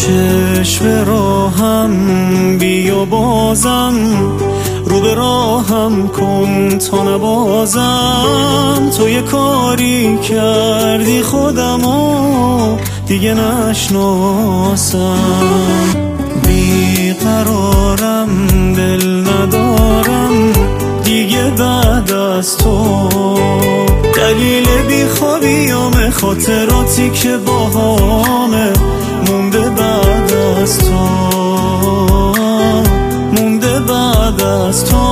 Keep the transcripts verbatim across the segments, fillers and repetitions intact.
چشم راهم بیا بازم، رو به راهم کن تا نبازم. تو یه کاری کردی خودمو دیگه نشناسم. بیقرارم دل ندارم دیگه بعد از تو، دلیل بیخوابیام خاطراتی که باهامه مونده بعد از تو، مونده بعد از تو.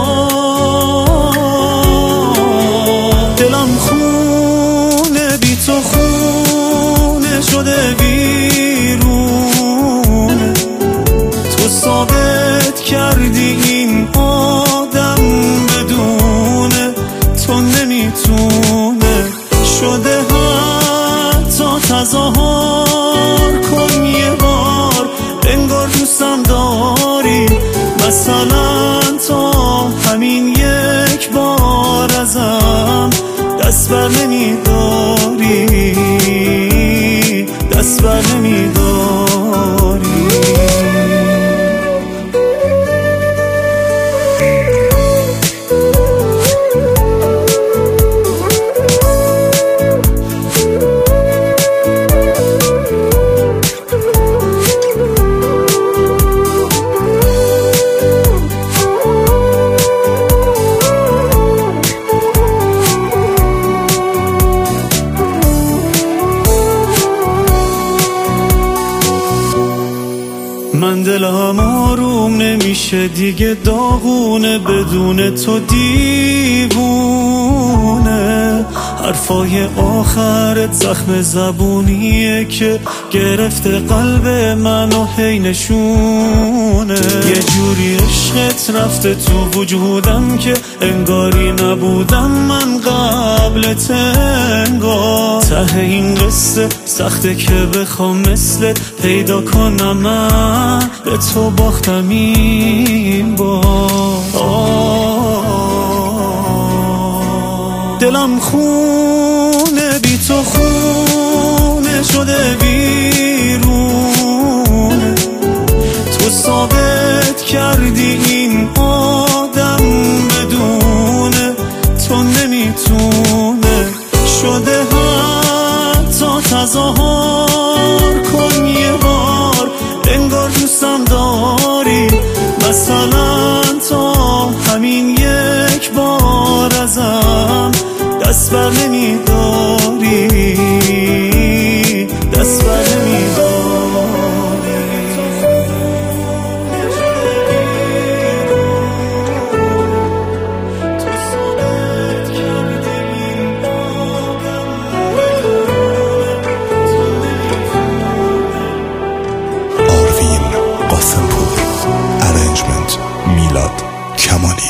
دلم خونه بی تو خونه شده بیرونه، تو ثابت کردی این آدم بدونه تو نمیتونه. شده حتی تظاهر کن یه بار انگار دوستم داری، مثلا تا همین یک بار ازم دست بر نمیداری، دست بر نمیداری. من دلم آروم نمیشه دیگه، داغونه بدون تو دیوونه. حرفای آخرت زخم زبونیه که گرفته قلب منو هی نشونه. یه جوری عشقت رفته تو وجودم که انگاری نبودم من قبلت انگار. ته این قصه سخته که بخوام مثلت پیدا کنم، من به تو باختم این بار. دلم خونه بی تو خونه شده بیرونه، تو ثابت کردی این آدم بدونه تو نمیتونه. شده حتی تظاهر کن یه بار انگار دوستم داری، مثلا تا همین یک بار ازم دست بر نمیداری، دست بر نمیداری. آروین قاسمپور، ارنجمنت میلاد کمانی.